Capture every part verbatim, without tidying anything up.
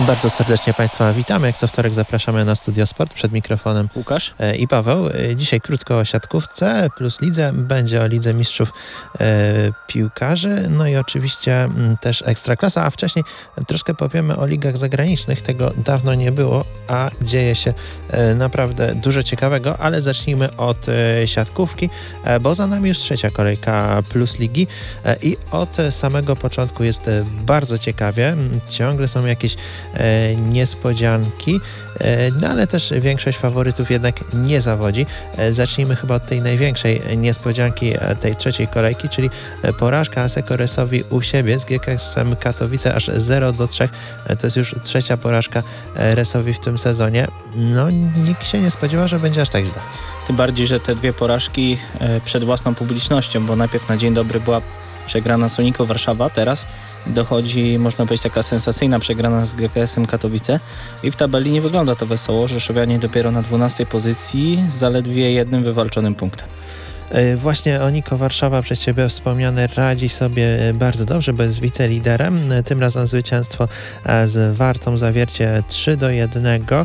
Bardzo serdecznie Państwa witamy. Jak co wtorek zapraszamy na Studio Sport. Przed mikrofonem Łukasz i Paweł. Dzisiaj krótko o siatkówce plus lidze. Będzie o Lidze Mistrzów e, Piłkarzy. No i oczywiście m, też Ekstraklasa. A wcześniej troszkę powiemy o ligach zagranicznych. Tego dawno nie było, a dzieje się e, naprawdę dużo ciekawego. Ale zacznijmy od e, siatkówki, e, bo za nami już trzecia kolejka plus ligi e, i od samego początku jest e, bardzo ciekawie. Ciągle są jakieś E, niespodzianki, e, no ale też większość faworytów jednak nie zawodzi. E, zacznijmy chyba od tej największej niespodzianki e, tej trzeciej kolejki, czyli porażka Asseco Resowi u siebie z G K S-em Katowice aż zero do trzech. E, to jest już trzecia porażka e, Resowi w tym sezonie. No nikt się nie spodziewał, że będzie aż tak źle. Tym bardziej, że te dwie porażki e, przed własną publicznością, bo najpierw na dzień dobry była przegrana Sonico Warszawa, teraz dochodzi, można powiedzieć, taka sensacyjna przegrana z G K S-em Katowice i w tabeli nie wygląda to wesoło. Rzeszowianie dopiero na dwunastej pozycji z zaledwie jednym wywalczonym punktem. Właśnie Oniko Warszawa, przez Ciebie wspomniane, radzi sobie bardzo dobrze, bo jest wiceliderem. Tym razem zwycięstwo z Wartą Zawiercie trzy do jednego.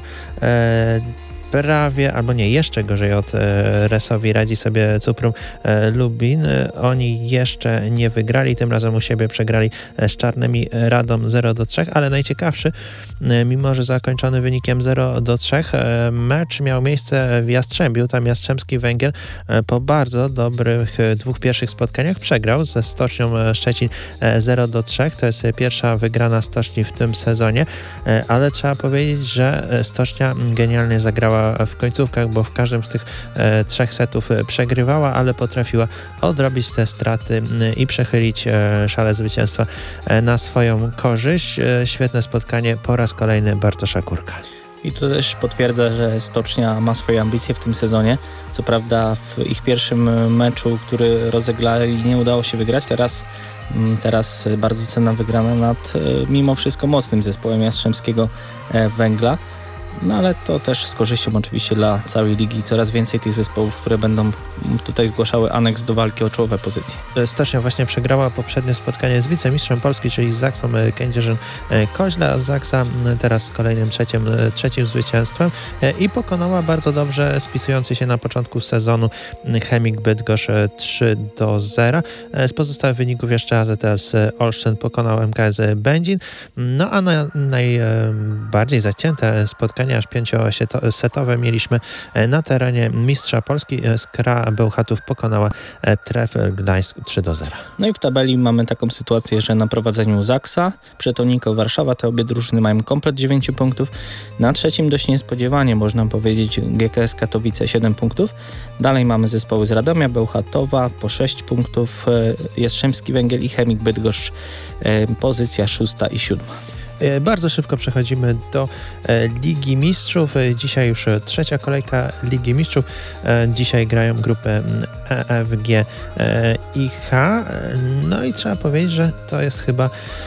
Prawie, albo nie, jeszcze gorzej od e, Resowi radzi sobie Cuprum e, Lubin. E, oni jeszcze nie wygrali, tym razem u siebie przegrali e, z Czarnymi Radom zero do trzech, ale najciekawszy, e, mimo że zakończony wynikiem zero do trzech, e, mecz miał miejsce w Jastrzębiu. Tam Jastrzębski Węgiel e, po bardzo dobrych e, dwóch pierwszych spotkaniach przegrał ze Stocznią Szczecin e, zero do trzech. To jest pierwsza wygrana Stoczni w tym sezonie, e, ale trzeba powiedzieć, że Stocznia genialnie zagrała w końcówkach, bo w każdym z tych e, trzech setów przegrywała, ale potrafiła odrobić te straty i przechylić e, szale zwycięstwa e, na swoją korzyść. E, świetne spotkanie po raz kolejny Bartosza Kurka. I to też potwierdza, że Stocznia ma swoje ambicje w tym sezonie. Co prawda w ich pierwszym meczu, który rozegrali, nie udało się wygrać. Teraz, teraz bardzo cenna wygrana nad mimo wszystko mocnym zespołem Jastrzębskiego Węgla. No ale to też z korzyścią oczywiście dla całej ligi. Coraz więcej tych zespołów, które będą tutaj zgłaszały aneks do walki o czołowe pozycje. Stocznia właśnie przegrała poprzednie spotkanie z wicemistrzem Polski, czyli z Zaksą Kędzierzyn-Koźle. Zaksa teraz z kolejnym trzecim, trzecim zwycięstwem i pokonała bardzo dobrze spisujący się na początku sezonu Chemik Bydgoszcz trzy do zera. Z pozostałych wyników jeszcze A Z L z Olsztyn pokonał M K S Będzin. No a na, najbardziej zacięte spotkanie, aż pięciosetowe mieliśmy na terenie mistrza Polski. Skra Bełchatów pokonała Trefl Gdańsk trzy do zera. No i w tabeli mamy taką sytuację, że na prowadzeniu Zaksa, przed Oniko Warszawa, te obie drużyny mają komplet dziewięć punktów. Na trzecim dość niespodziewanie można powiedzieć G K S Katowice siedem punktów. Dalej mamy zespoły z Radomia, Bełchatowa po sześć punktów, Jastrzębski Węgiel i Chemik Bydgoszcz pozycja szósta i siódma. Bardzo szybko przechodzimy do e, Ligi Mistrzów. Dzisiaj już trzecia kolejka Ligi Mistrzów. E, dzisiaj grają grupy E, F, G e, i H. No i trzeba powiedzieć, że to jest chyba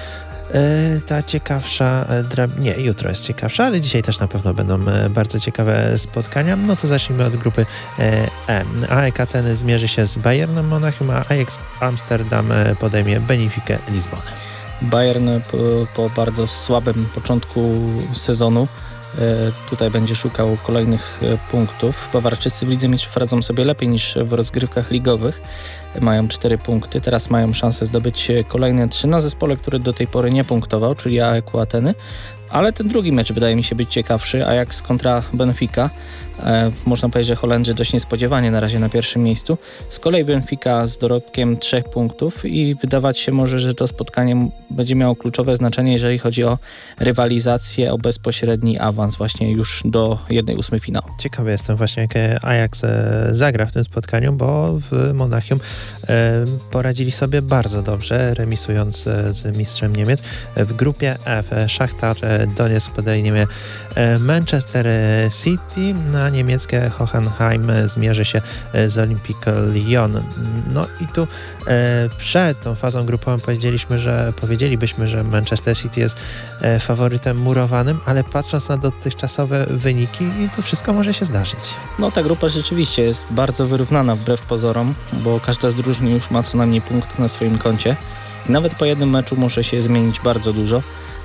e, ta ciekawsza drab... Nie, jutro jest ciekawsza, ale dzisiaj też na pewno będą bardzo ciekawe spotkania. No to zacznijmy od grupy E. A E K Ateny zmierzy się z Bayernem Monachium, a Ajax Amsterdam podejmie Benfikę Lizbonę. Bayern po, po bardzo słabym początku sezonu e, tutaj będzie szukał kolejnych e, punktów. Bawarczycy w Lidze Mistrzów radzą sobie lepiej niż w rozgrywkach ligowych. E, mają cztery punkty, teraz mają szansę zdobyć kolejne trzy na zespole, który do tej pory nie punktował, czyli A E K Ateny. Ale ten drugi mecz wydaje mi się być ciekawszy, Ajax kontra Benfica. E, można powiedzieć, że Holendrzy dość niespodziewanie na razie na pierwszym miejscu. Z kolei Benfica z dorobkiem trzech punktów i wydawać się może, że to spotkanie będzie miało kluczowe znaczenie, jeżeli chodzi o rywalizację, o bezpośredni awans właśnie już do jednej ósmej finału. Ciekawy jestem właśnie, jak Ajax e, zagra w tym spotkaniu, bo w Monachium e, poradzili sobie bardzo dobrze, remisując e, z mistrzem Niemiec. W grupie F Szachtar Donieck podejmie Manchester City, a niemieckie Hoffenheim zmierzy się z Olympique Lyon. No i tu e, przed tą fazą grupową powiedzieliśmy, że powiedzielibyśmy, że Manchester City jest e, faworytem murowanym, ale patrząc na dotychczasowe wyniki, to wszystko może się zdarzyć. No ta grupa rzeczywiście jest bardzo wyrównana wbrew pozorom, bo każda z drużyn już ma co najmniej punkt na swoim koncie. I nawet po jednym meczu może się zmienić bardzo dużo.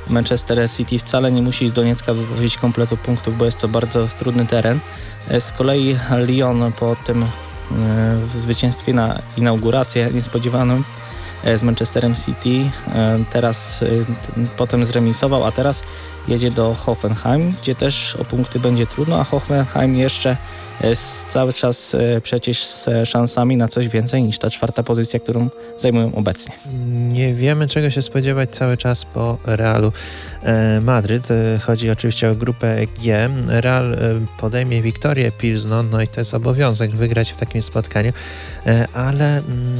Manchester City wcale nie musi z Doniecka wywozić kompletu punktów, bo jest to bardzo trudny teren. Z kolei Lyon po tym e, zwycięstwie na inaugurację niespodziewanym z Manchesterem City teraz potem zremisował, a teraz jedzie do Hoffenheim, gdzie też o punkty będzie trudno, a Hoffenheim jeszcze jest cały czas przecież z szansami na coś więcej niż ta czwarta pozycja, którą zajmują obecnie. Nie wiemy, czego się spodziewać cały czas po Realu Madryt. Chodzi oczywiście o grupę G. Real podejmie Wiktorię Pilzno, no i to jest obowiązek wygrać w takim spotkaniu, ale,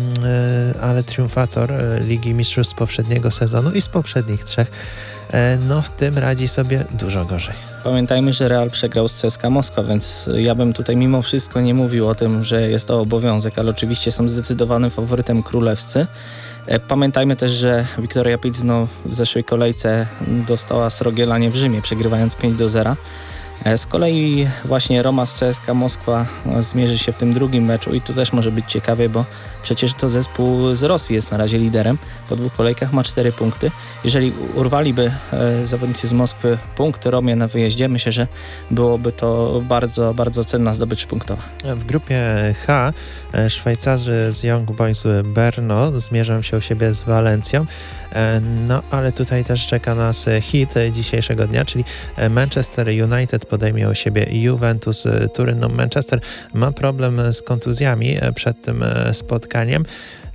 ale triumfator Ligi Mistrzów z poprzedniego sezonu i z poprzednich trzech, no w tym radzi sobie dużo gorzej. Pamiętajmy, że Real przegrał z C S K a Moskwa, więc ja bym tutaj mimo wszystko nie mówił o tym, że jest to obowiązek, ale oczywiście są zdecydowanym faworytem królewscy. Pamiętajmy też, że Wiktoria Pilzno w zeszłej kolejce dostała Srogielanie w Rzymie, przegrywając pięć do zera. Z kolei właśnie Roma z C S K a Moskwa zmierzy się w tym drugim meczu i tu też może być ciekawie, bo przecież to zespół z Rosji jest na razie liderem. Po dwóch kolejkach ma cztery punkty. Jeżeli urwaliby e, zawodnicy z Moskwy punkty Romie na wyjeździe, myślę, że byłoby to bardzo, bardzo cenna zdobycz punktowa. W grupie H Szwajcarzy z Young Boys Brno zmierzą się u siebie z Walencją. No ale tutaj też czeka nas hit dzisiejszego dnia, czyli Manchester United podejmie u siebie Juventus Turyn. No, Manchester ma problem z kontuzjami przed tym spotkaniem.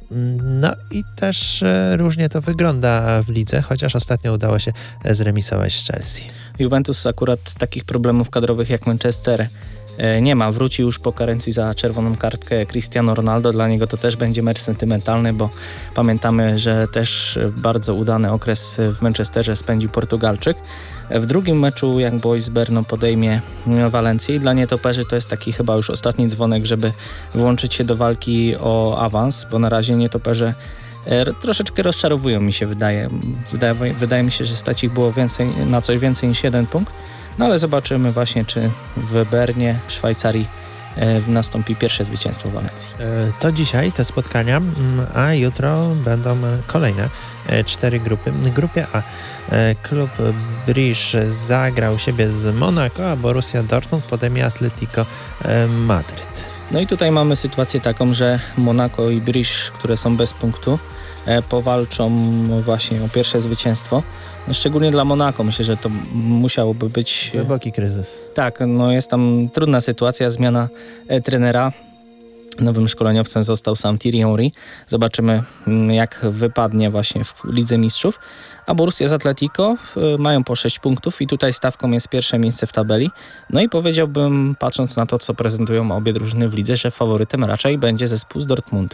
No i też różnie to wygląda w lidze, chociaż ostatnio udało się zremisować z Chelsea. Juventus akurat takich problemów kadrowych jak Manchester nie ma. Wróci już po karencji za czerwoną kartkę Cristiano Ronaldo. Dla niego to też będzie mecz sentymentalny, bo pamiętamy, że też bardzo udany okres w Manchesterze spędził Portugalczyk. W drugim meczu Young Boys Brno podejmie Walencję i dla nietoperzy to jest taki chyba już ostatni dzwonek, żeby włączyć się do walki o awans, bo na razie nietoperze troszeczkę rozczarowują, mi się wydaje. Wydaje, wydaje mi się, że stać ich było więcej, na coś więcej niż jeden punkt. No ale zobaczymy właśnie, czy w Bernie, w Szwajcarii nastąpi pierwsze zwycięstwo Walencji. To dzisiaj te spotkania, a jutro będą kolejne cztery grupy. W grupie A klub Bruges zagrał siebie z Monaco, a Borussia Dortmund podejmie Atletico Madryt. No i tutaj mamy sytuację taką, że Monaco i Bruges, które są bez punktu, powalczą właśnie o pierwsze zwycięstwo. No szczególnie dla Monaco myślę, że to musiałoby być... Głęboki kryzys. Tak, no jest tam trudna sytuacja, zmiana e, trenera. Nowym szkoleniowcem został sam Thierry Henry. Zobaczymy, jak wypadnie właśnie w Lidze Mistrzów. A Borussia z Atletico y, mają po sześć punktów i tutaj stawką jest pierwsze miejsce w tabeli. No i powiedziałbym, patrząc na to, co prezentują obie drużyny w lidze, że faworytem raczej będzie zespół z Dortmundu.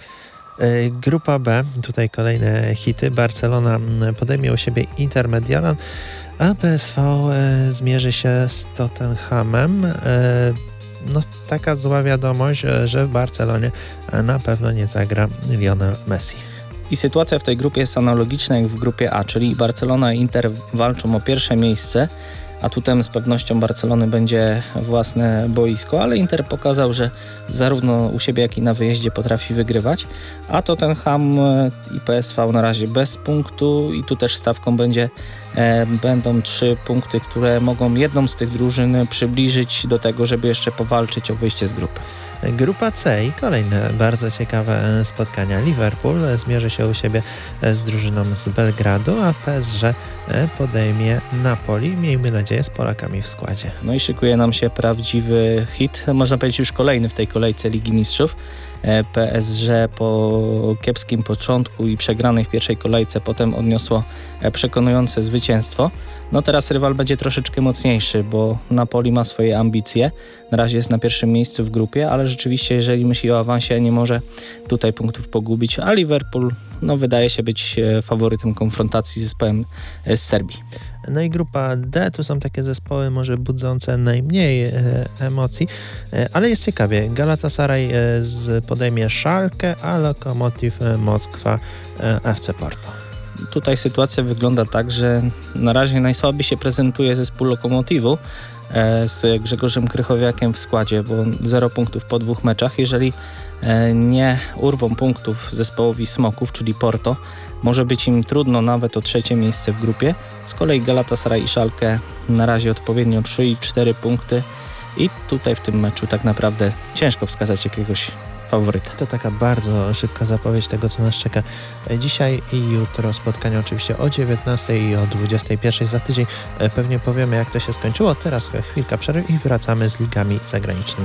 Grupa B, tutaj kolejne hity. Barcelona podejmie u siebie Inter Mediolan, a P S V zmierzy się z Tottenhamem. No, taka zła wiadomość, że w Barcelonie na pewno nie zagra Lionel Messi. I sytuacja w tej grupie jest analogiczna jak w grupie A, czyli Barcelona i Inter walczą o pierwsze miejsce, atutem z pewnością Barcelony będzie własne boisko, ale Inter pokazał, że zarówno u siebie, jak i na wyjeździe potrafi wygrywać, a Tottenham i P S V na razie bez punktu i tu też stawką będzie, e, będą trzy punkty, które mogą jedną z tych drużyn przybliżyć do tego, żeby jeszcze powalczyć o wyjście z grupy. Grupa C i kolejne bardzo ciekawe spotkania. Liverpool zmierzy się u siebie z drużyną z Belgradu, a P S G podejmie Napoli. Miejmy nadzieję, z Polakami w składzie. No i szykuje nam się prawdziwy hit, można powiedzieć już kolejny w tej kolejce Ligi Mistrzów. P S G po kiepskim początku i przegranej w pierwszej kolejce potem odniosło przekonujące zwycięstwo. No teraz rywal będzie troszeczkę mocniejszy, bo Napoli ma swoje ambicje. Na razie jest na pierwszym miejscu w grupie, ale rzeczywiście jeżeli myśli o awansie, nie może tutaj punktów pogubić, a Liverpool no, wydaje się być faworytem konfrontacji z zespołem z Serbii. No i grupa D, tu są takie zespoły może budzące najmniej e, emocji, e, ale jest ciekawie. Galatasaray e, z, podejmie Schalke, a Lokomotiv Moskwa e, F C Porto. Tutaj sytuacja wygląda tak, że na razie najsłabiej się prezentuje zespół Lokomotivu e, z Grzegorzem Krychowiakiem w składzie, bo zero punktów po dwóch meczach. Jeżeli nie urwą punktów zespołowi Smoków, czyli Porto. Może być im trudno nawet o trzecie miejsce w grupie. Z kolei Galatasaray i Schalke na razie odpowiednio trzy i cztery punkty i tutaj w tym meczu tak naprawdę ciężko wskazać jakiegoś faworyta. To taka bardzo szybka zapowiedź tego, co nas czeka dzisiaj i jutro. Spotkania oczywiście o dziewiętnastej i o dwudziestej pierwszej. Za tydzień pewnie powiemy, jak to się skończyło. Teraz chwilka przerwy i wracamy z ligami zagranicznymi.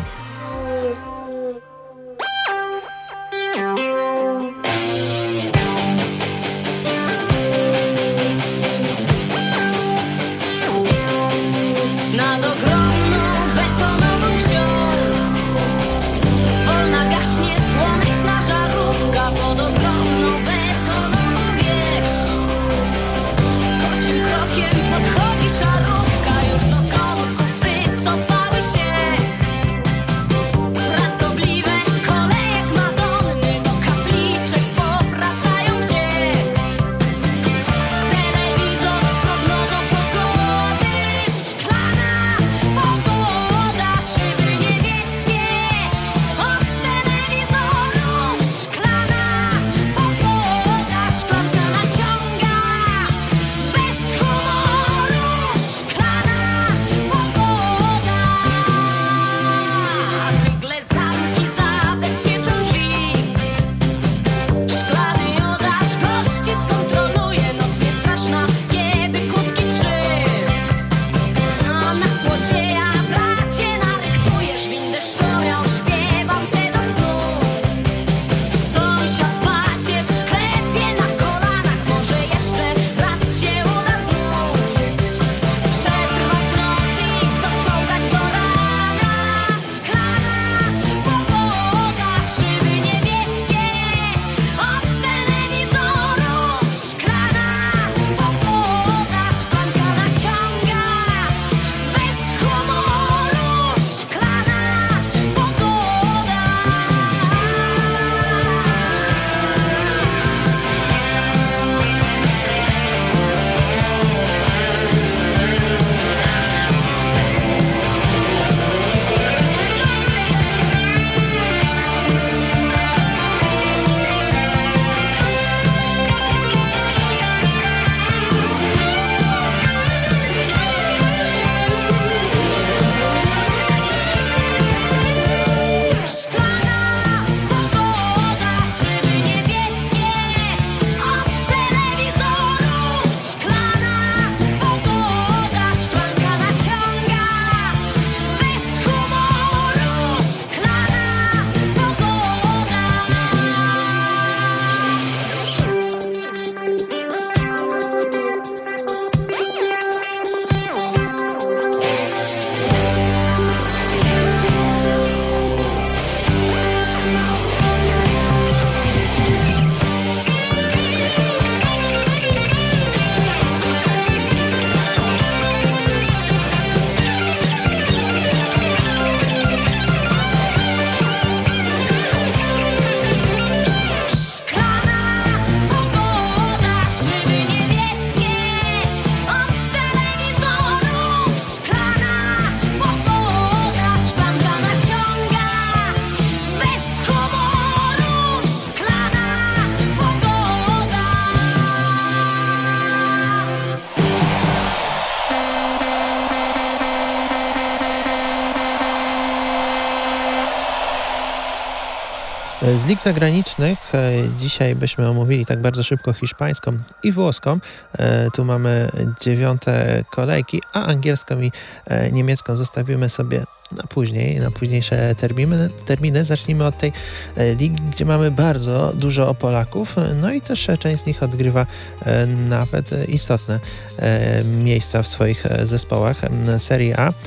Z lig zagranicznych dzisiaj byśmy omówili tak bardzo szybko hiszpańską i włoską. Tu mamy dziewiąte kolejki, a angielską i niemiecką zostawimy sobie na później, na późniejsze terminy. terminy. Zacznijmy od tej ligi, gdzie mamy bardzo dużo Polaków, no i też część z nich odgrywa nawet istotne miejsca w swoich zespołach Serie A.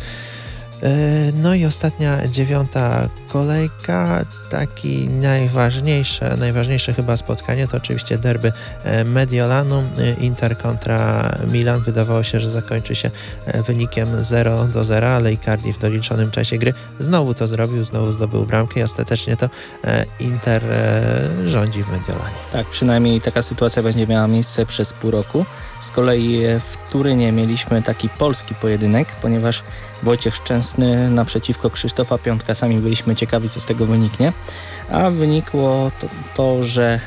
No i ostatnia, dziewiąta kolejka, taki najważniejsze, najważniejsze chyba spotkanie to oczywiście derby Mediolanu, Inter kontra Milan. Wydawało się, że zakończy się wynikiem zero do zera, ale Icardi w doliczonym czasie gry znowu to zrobił, znowu zdobył bramkę i ostatecznie to Inter rządzi w Mediolanie. Tak, przynajmniej taka sytuacja będzie miała miejsce przez pół roku. Z kolei w Turynie mieliśmy taki polski pojedynek, ponieważ Wojciech Szczęsny naprzeciwko Krzysztofa Piątka. Sami byliśmy ciekawi, co z tego wyniknie. A wynikło to, to że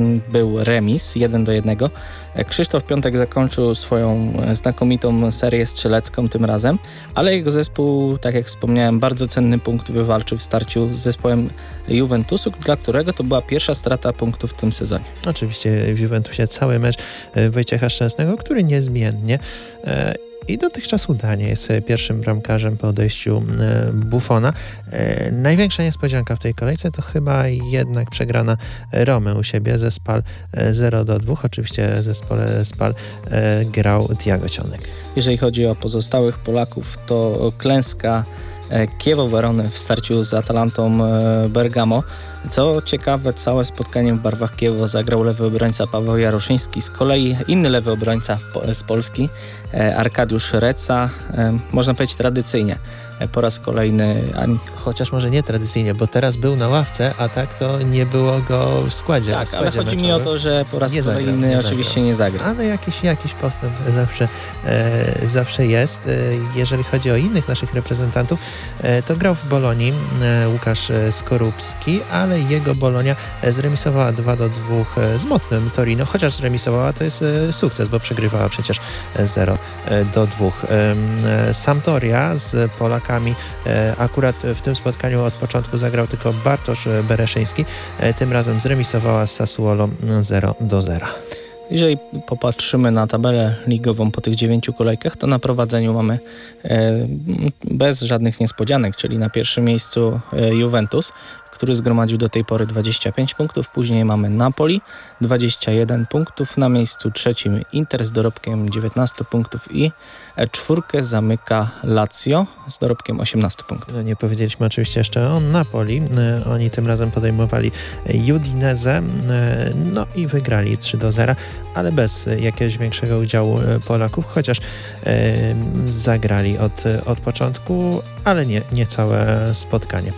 był remis jeden do jednego. Krzysztof Piątek zakończył swoją znakomitą serię strzelecką tym razem, ale jego zespół, tak jak wspomniałem, bardzo cenny punkt wywalczył w starciu z zespołem Juventusu, dla którego to była pierwsza strata punktów w tym sezonie. Oczywiście w Juventusie cały mecz Wojciecha Szczęsnego, który niezmiennie e, i dotychczas udanie jest pierwszym bramkarzem po odejściu Buffona. Największa niespodzianka w tej kolejce to chyba jednak przegrana Romy u siebie ze Spal zero do dwóch. Oczywiście w zespole Spal grał Tiago Cionek. Jeżeli chodzi o pozostałych Polaków, to klęska Chievo Verony w starciu z Atalantą Bergamo. Co ciekawe, całe spotkanie w barwach Chievo zagrał lewy obrońca Paweł Jaroszyński. Z kolei inny lewy obrońca z Polski, Arkadiusz Reca, można powiedzieć tradycyjnie, po raz kolejny. Ani... Chociaż może nie tradycyjnie, bo teraz był na ławce, a tak to nie było go w składzie. Tak, w składzie ale chodzi meczowym. mi o to, że po raz nie kolejny zagrał, nie oczywiście zagrał. nie zagra. Ale jakiś, jakiś postęp zawsze, e, zawsze jest. E, jeżeli chodzi o innych naszych reprezentantów, e, to grał w Bolonii e, Łukasz Skorupski, ale jego Bolonia zremisowała dwa do dwóch z mocnym Torino, chociaż zremisowała, to jest e, sukces, bo przegrywała przecież zero do dwóch. E, Sampdoria z Polakami e, akurat w tym spotkaniu od początku zagrał tylko Bartosz Bereszyński, e, tym razem zremisowała z Sassuolo zero do zera. Jeżeli popatrzymy na tabelę ligową po tych dziewięciu kolejkach, to na prowadzeniu mamy e, bez żadnych niespodzianek, czyli na pierwszym miejscu e, Juventus, który zgromadził do tej pory dwadzieścia pięć punktów. Później mamy Napoli, dwadzieścia jeden punktów. Na miejscu trzecim Inter z dorobkiem dziewiętnaście punktów i czwórkę zamyka Lazio z dorobkiem osiemnaście punktów. No nie powiedzieliśmy oczywiście jeszcze o Napoli. Oni tym razem podejmowali Udinese, no i wygrali trzy do zera, ale bez jakiegoś większego udziału Polaków, chociaż e, zagrali od, od początku, ale nie, nie całe spotkanie.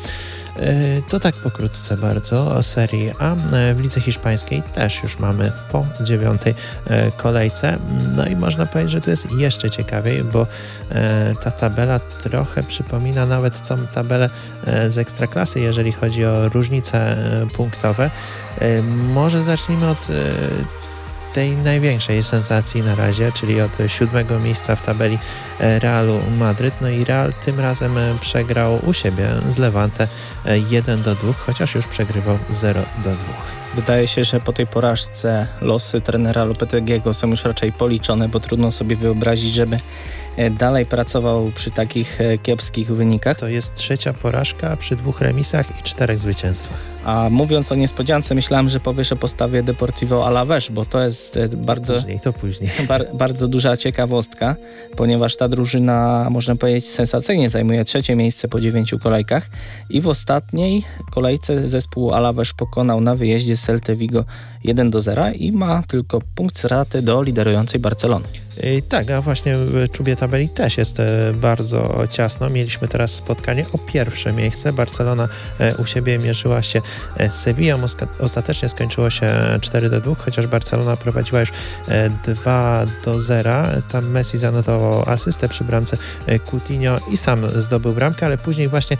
To tak pokrótce bardzo o Serie A. W lidze hiszpańskiej też już mamy po dziewiątej kolejce. No i można powiedzieć, że to jest jeszcze ciekawiej, bo ta tabela trochę przypomina nawet tą tabelę z Ekstraklasy, jeżeli chodzi o różnice punktowe. Może zacznijmy od tej największej sensacji na razie, czyli od siódmego miejsca w tabeli Realu Madryt. No i Real tym razem przegrał u siebie z Levante jeden do dwóch, chociaż już przegrywał zero do dwóch. Wydaje się, że po tej porażce losy trenera Lopeteguiego są już raczej policzone, bo trudno sobie wyobrazić, żeby dalej pracował przy takich kiepskich wynikach. To jest trzecia porażka przy dwóch remisach i czterech zwycięstwach. A mówiąc o niespodziance, myślałem, że powiesz o postawie Deportivo Alavés, bo to jest bardzo, później, to później. Bar, bardzo duża ciekawostka, ponieważ ta drużyna, można powiedzieć, sensacyjnie zajmuje trzecie miejsce po dziewięciu kolejkach i w ostatniej kolejce zespół Alavés pokonał na wyjeździe Celtę Vigo jeden do zera i ma tylko punkt straty do liderującej Barcelony. I tak, a właśnie w czubie tabeli też jest bardzo ciasno. Mieliśmy teraz spotkanie o pierwsze miejsce. Barcelona u siebie mierzyła się z Sevillą. Ostatecznie skończyło się cztery do dwóch, chociaż Barcelona prowadziła już dwa do zera. Tam Messi zanotował asystę przy bramce Coutinho i sam zdobył bramkę, ale później właśnie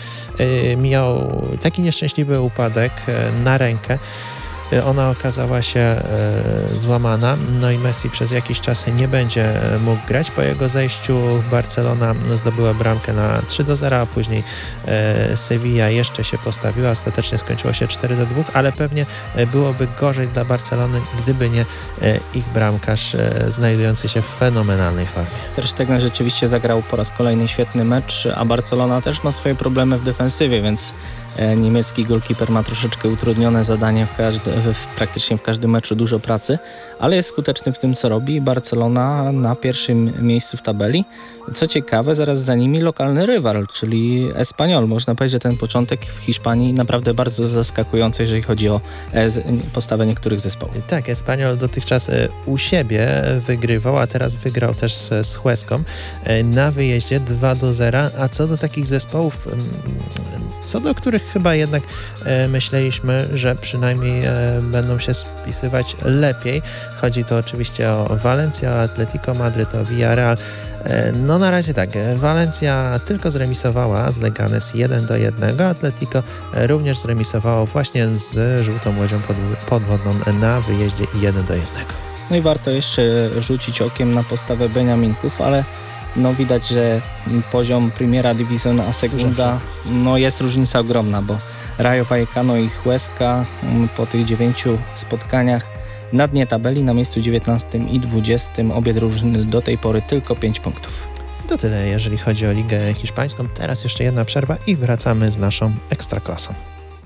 miał taki nieszczęśliwy upadek na rękę. Ona okazała się e, złamana, no i Messi przez jakiś czas nie będzie mógł grać. Po jego zejściu Barcelona zdobyła bramkę na trzy do zera, a później e, Sevilla jeszcze się postawiła. Ostatecznie skończyło się cztery do dwóch, ale pewnie byłoby gorzej dla Barcelony, gdyby nie e, ich bramkarz e, znajdujący się w fenomenalnej formie. Ter Stegen rzeczywiście zagrał po raz kolejny świetny mecz, a Barcelona też ma swoje problemy w defensywie, więc niemiecki golkiper ma troszeczkę utrudnione zadanie w, każdy, w praktycznie w każdym meczu, dużo pracy, ale jest skuteczny w tym, co robi. Barcelona na pierwszym miejscu w tabeli. Co ciekawe, zaraz za nimi lokalny rywal, czyli Espanyol. Można powiedzieć, że ten początek w Hiszpanii naprawdę bardzo zaskakujący, jeżeli chodzi o postawę niektórych zespołów. Tak, Espanyol dotychczas u siebie wygrywał, a teraz wygrał też z Hueską na wyjeździe dwa do zera, a co do takich zespołów, co do których chyba jednak e, myśleliśmy, że przynajmniej e, będą się spisywać lepiej. Chodzi tu oczywiście o Valencia, o Atletico Madryt, o Villarreal. E, no na razie tak, Valencia tylko zremisowała z Leganes jeden do jednego, Atletico również zremisowało właśnie z Żółtą Łodzią Podwodną na wyjeździe jeden do jednego. No i warto jeszcze rzucić okiem na postawę Beniaminków, ale no widać, że poziom Primera División a Segunda, no jest różnica ogromna, bo Rayo Vallecano i Huesca po tych dziewięciu spotkaniach na dnie tabeli na miejscu dziewiętnastym i dwudziestym, obie drużyny do tej pory tylko pięć punktów. To tyle, jeżeli chodzi o Ligę Hiszpańską. Teraz jeszcze jedna przerwa i wracamy z naszą Ekstraklasą.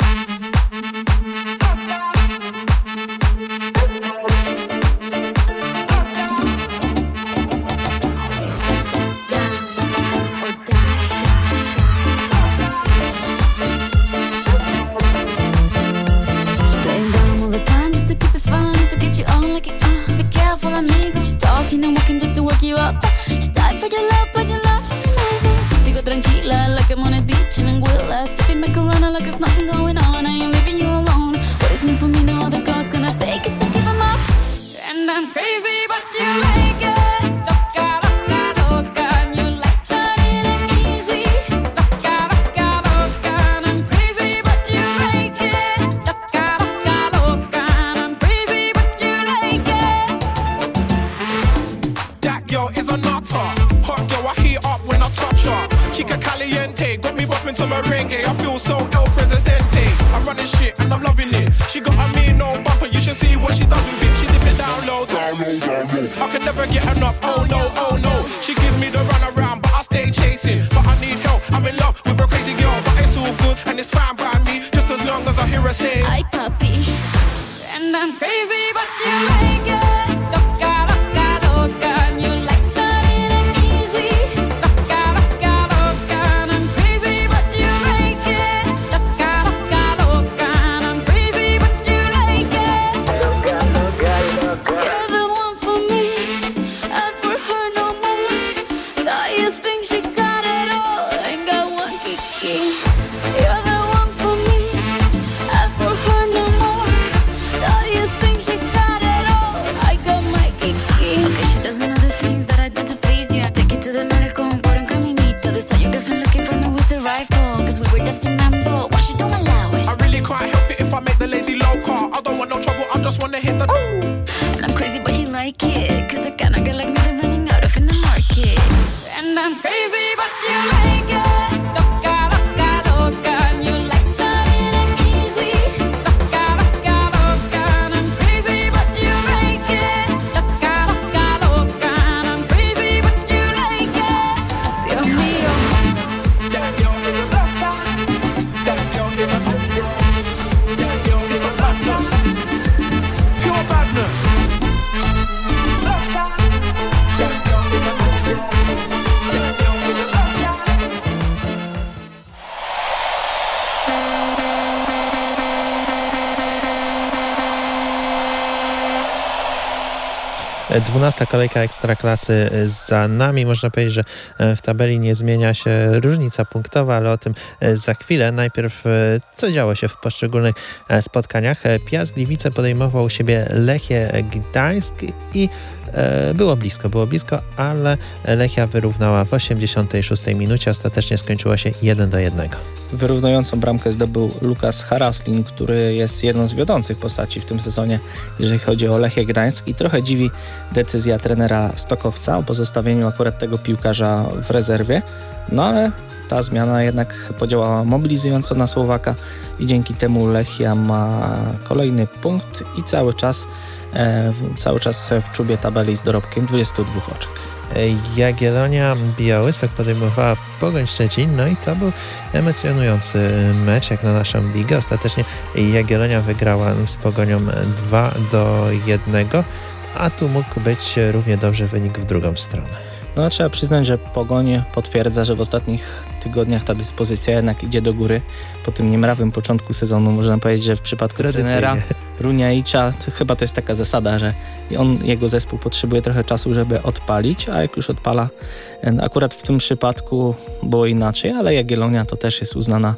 dwunasta kolejka Ekstraklasy za nami. Można powiedzieć, że w tabeli nie zmienia się różnica punktowa, ale o tym za chwilę. Najpierw co działo się w poszczególnych spotkaniach. Piast Gliwice podejmował u siebie Lechię Gdańsk i było blisko, było blisko, ale Lechia wyrównała w osiemdziesiątej szóstej minucie. Ostatecznie skończyło się jeden do jednego. Wyrównującą bramkę zdobył Lukas Haraslin, który jest jedną z wiodących postaci w tym sezonie, jeżeli chodzi o Lechię Gdańsk, i trochę dziwi decyzja trenera Stokowca o pozostawieniu akurat tego piłkarza w rezerwie, no ale ta zmiana jednak podziałała mobilizująco na Słowaka i dzięki temu Lechia ma kolejny punkt i cały czas, e, cały czas w czubie tabeli z dorobkiem dwudziestu dwóch oczek. Jagiellonia Białystok podejmowała Pogoń Szczecin, no i to był emocjonujący mecz jak na naszą ligę. Ostatecznie Jagiellonia wygrała z Pogonią dwa do jednego, a tu mógł być równie dobrze wynik w drugą stronę. No trzeba przyznać, że Pogoń potwierdza, że w ostatnich tygodniach ta dyspozycja jednak idzie do góry. Po tym niemrawym początku sezonu można powiedzieć, że w przypadku trenera Runiaicza to chyba to jest taka zasada, że on, jego zespół potrzebuje trochę czasu, żeby odpalić, a jak już odpala, akurat w tym przypadku było inaczej, ale Jagiellonia to też jest uznana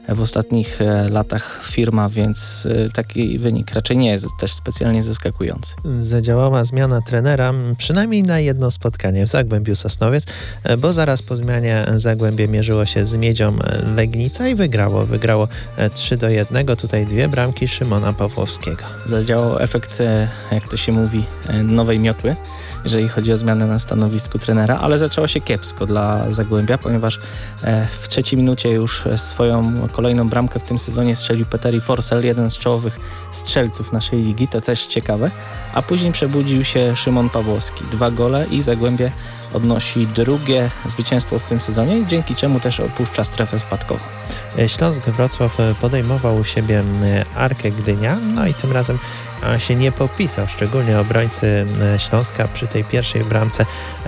w ostatnich latach firma, więc taki wynik raczej nie jest też specjalnie zaskakujący. Zadziałała zmiana trenera przynajmniej na jedno spotkanie w Zagłębiu Sosnowiec, bo zaraz po zmianie Zagłębie mierzyło się z Miedzią Legnica i wygrało. Wygrało trzy do jednego. Tutaj dwie bramki Szymona Pawłowskiego. Zadziałał efekt, jak to się mówi, nowej miotły, jeżeli chodzi o zmianę na stanowisku trenera, ale zaczęło się kiepsko dla Zagłębia, ponieważ w trzeciej minucie już swoją kolejną bramkę w tym sezonie strzelił Petteri Forsell, jeden z czołowych strzelców naszej ligi, to też ciekawe, a później przebudził się Szymon Pawłowski. Dwa gole i Zagłębie odnosi drugie zwycięstwo w tym sezonie, dzięki czemu też opuszcza strefę spadkową. Śląsk Wrocław podejmował u siebie Arkę Gdynia, no i tym razem się nie popisał, szczególnie obrońcy Śląska przy tej pierwszej bramce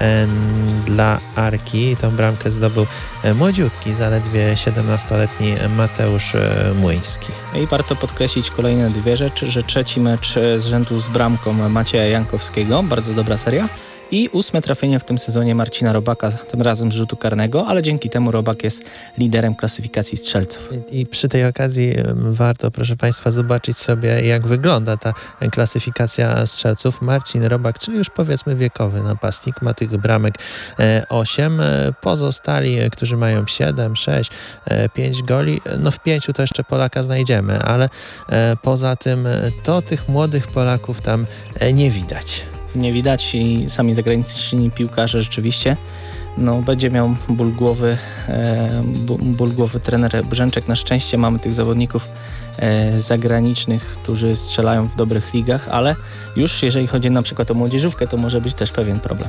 dla Arki. Tą bramkę zdobył młodziutki, zaledwie siedemnastoletni Mateusz Młyński. I warto podkreślić kolejne dwie rzeczy, że trzeci mecz z rzędu z bramką Macieja Jankowskiego, bardzo dobra seria. I ósme trafienie w tym sezonie Marcina Robaka, tym razem z rzutu karnego, ale dzięki temu Robak jest liderem klasyfikacji strzelców. I, I przy tej okazji warto, proszę Państwa, zobaczyć sobie, jak wygląda ta klasyfikacja strzelców. Marcin Robak, czyli już powiedzmy wiekowy napastnik, ma tych bramek osiem. Pozostali, którzy mają siedem, sześć, pięć goli, no w pięciu to jeszcze Polaka znajdziemy, ale poza tym to tych młodych Polaków tam nie widać. Nie widać i sami zagraniczni piłkarze rzeczywiście. No, będzie miał ból głowy, e, ból głowy trener Brzęczek. Na szczęście mamy tych zawodników e, zagranicznych, którzy strzelają w dobrych ligach, ale już jeżeli chodzi na przykład o młodzieżówkę, to może być też pewien problem.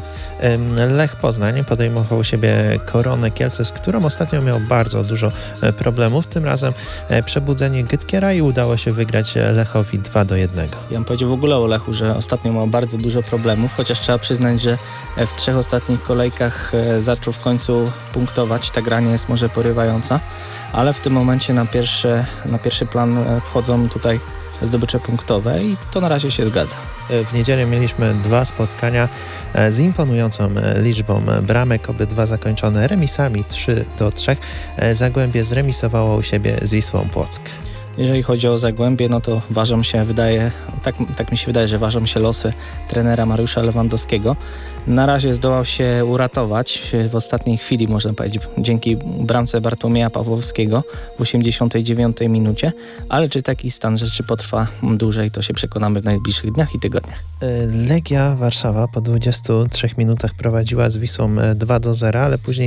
Lech Poznań podejmował u siebie Koronę Kielce, z którą ostatnio miał bardzo dużo problemów. Tym razem przebudzenie Gytkiera i udało się wygrać Lechowi dwa do jednego. Ja bym powiedział w ogóle o Lechu, że ostatnio miał bardzo dużo problemów, chociaż trzeba przyznać, że w trzech ostatnich kolejkach zaczął w końcu punktować. Ta gra nie jest może porywająca, ale w tym momencie na, pierwsze, na pierwszy plan wchodzą tutaj zdobycze punktowe i to na razie się zgadza. W niedzielę mieliśmy dwa spotkania z imponującą liczbą bramek, obydwa zakończone remisami trzy do trzech. Zagłębie zremisowało u siebie z Wisłą Płock. Jeżeli chodzi o Zagłębie, no to ważą się, wydaje, tak, tak mi się wydaje, że ważą się losy trenera Mariusza Lewandowskiego. Na razie zdołał się uratować w ostatniej chwili, można powiedzieć, dzięki bramce Bartłomieja Pawłowskiego w osiemdziesiątej dziewiątej minucie, ale czy taki stan rzeczy potrwa dłużej, to się przekonamy w najbliższych dniach i tygodniach. Legia Warszawa po dwudziestu trzech minutach prowadziła z Wisłą dwa do zera, ale później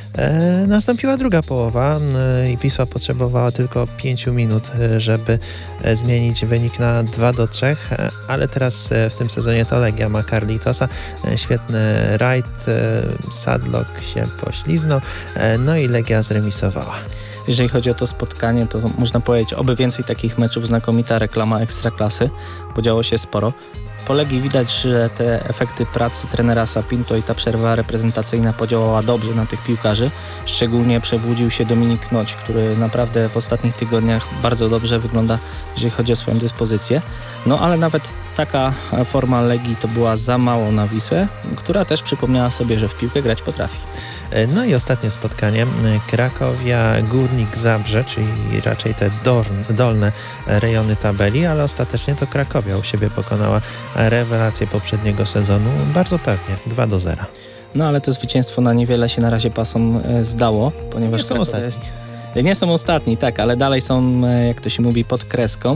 e, nastąpiła druga połowa i Wisła potrzebowała tylko pięciu minut, żeby zmienić wynik na dwa do trzech, ale teraz w tym sezonie to Legia ma Carlitosa, świetny rajd, Sadlock się pośliznął, no i Legia zremisowała. Jeżeli chodzi o to spotkanie, to można powiedzieć, oby więcej takich meczów, znakomita reklama Ekstraklasy, bo działo się sporo. Po Legii widać, że te efekty pracy trenera Sapinto i ta przerwa reprezentacyjna podziałała dobrze na tych piłkarzy. Szczególnie przebudził się Dominik Noć, który naprawdę w ostatnich tygodniach bardzo dobrze wygląda, jeżeli chodzi o swoją dyspozycję. No ale nawet taka forma Legii to była za mało na Wisłę, która też przypomniała sobie, że w piłkę grać potrafi. No i ostatnie spotkanie, Krakowia Górnik Zabrze, czyli raczej te dolne rejony tabeli, ale ostatecznie to Krakowia u siebie pokonała rewelację poprzedniego sezonu bardzo pewnie, dwa do zera. No ale to zwycięstwo na niewiele się na razie pasom zdało, ponieważ nie są ostatni. Jest... Nie są ostatni, tak, ale dalej są, jak to się mówi, pod kreską.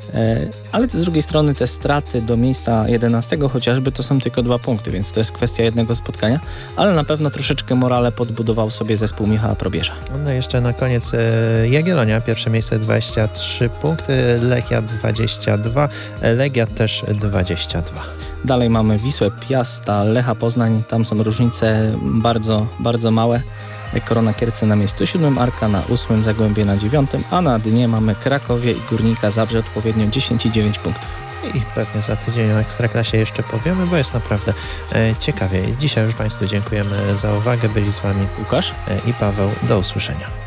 Ale z drugiej strony te straty do miejsca jedenastego chociażby to są tylko dwa punkty, więc to jest kwestia jednego spotkania, ale na pewno troszeczkę morale podbudował sobie zespół Michała Probierza. No jeszcze na koniec Jagiellonia, pierwsze miejsce dwadzieścia trzy punkty, Lechia dwadzieścia dwa, Legia też dwadzieścia dwa. Dalej mamy Wisłę, Piasta, Lecha Poznań, tam są różnice bardzo, bardzo małe. Korona Kielce na miejscu siódmym, Arka na ósmym, Zagłębie na dziewiątym, a na dnie mamy Krakowie i Górnika Zabrze odpowiednio dziesięć i dziewięć punktów. I pewnie za tydzień o Ekstraklasie jeszcze powiemy, bo jest naprawdę e, ciekawie. Dzisiaj już Państwu dziękujemy za uwagę. Byli z Wami Łukasz e, i Paweł. Do usłyszenia.